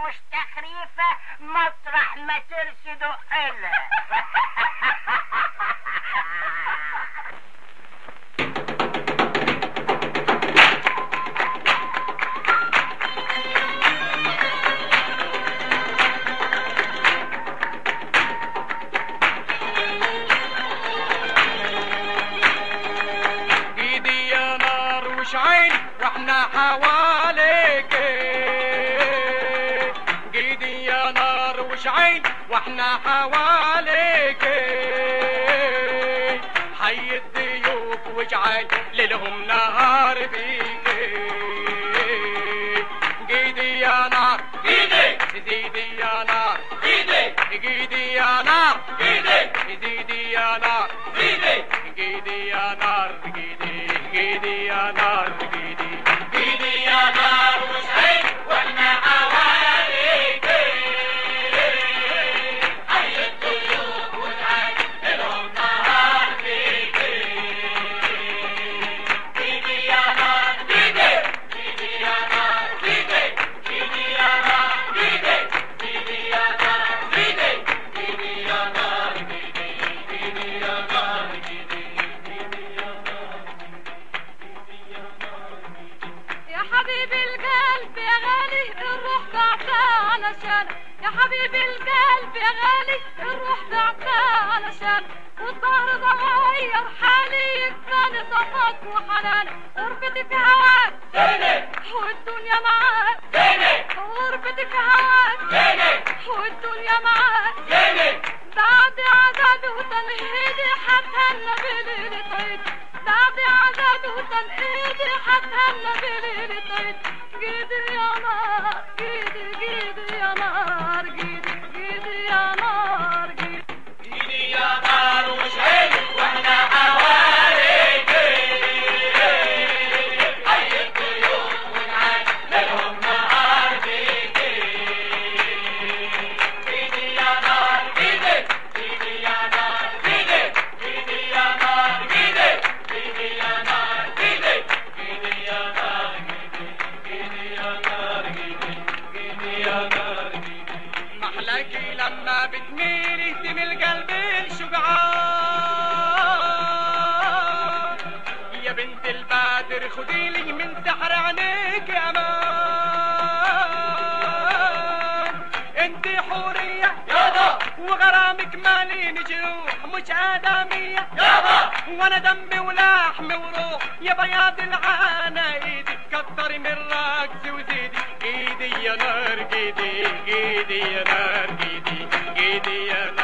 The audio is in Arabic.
مش تخريفة مطرح ما ترسدوا إلا. واحنا حواليك قيدي يا نار وشعين واحنا حواليك حي الضيوف واجعل لهم نهار بيك قيدي يا نار قيدي زيدي يا نار قيدي قيدي يا نار قيدي زيدي يا نار قيدي قيدي يا نار قيدي قيدي يا نار قيدي قيدي يا نار وشعين واحنا حواليك حي الضيوف واجعل لهم نهار فيك قيدي يا نار قيدي قيدي يا نار قيدي قيدي يا نار قيدي قيدي يا نار قيدي قيدي يا نار قيدي قيدي يا نار قيدي قيدي يا نار يا حبيبي القلب يا غالي الروح بعتها علشان يا حبيبي القلب يا غالي الروح بعتها علشان والظهر ده غير حالي يكفاني صفاك وحنان غربتي في هواك والدنيا معاك غربتي في هواك والدنيا معاك بعد عذابي وتنهيدي حتهنى بليلة عيد بعد عذابي وتنهيدي حتهنى بليلة عيد قيدي يا نار قيدي قيدي يا نار قيدي قيدي يا نار قيدي قيدي يا نار وشعين واحنا حواليك حي الضيوف واجعل لهم نهار فيك قيدي يا نار قيدي قيدي يا نار قيدي قيدي يا نار قيدي قيدي يا نار قيدي قيدي يا نار قيدي قيدي يا نار قيدي قيدي يا نار قيدي محلاكي لما بتميل يهتم القلب الشجعان يا بنت البدر خديلي من سحر عينيك امان انت حورية يابا وغرامك مالين جروح مش آدمية يابا وانا دمي ولحمي وروح يا بياض العانة ايدي كتري من رقص وزيدي قيدي يا نار قيدي قيدي يا نار قيدي قيدي يا نار